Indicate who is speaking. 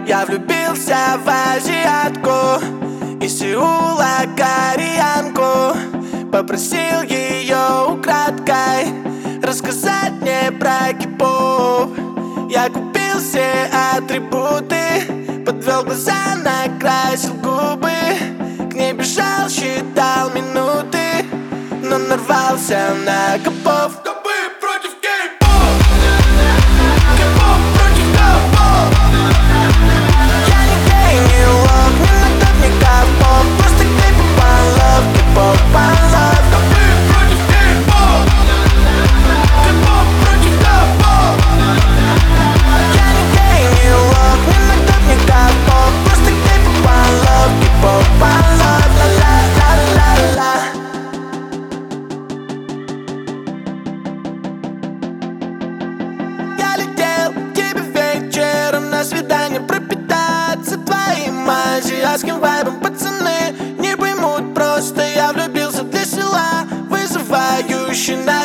Speaker 1: Я влюбился в азиатку из Сеула, кореянку. Попросил ее украдкой рассказать мне про кей-поп. Я купил все атрибуты, подвел глаза, накрасил губы. К ней бежал, считал минуты, но нарвался на копов. На свидание пропитаться твоим азиатским вайбом. Пацаны не поймут, просто я влюбился для села, вызывающий на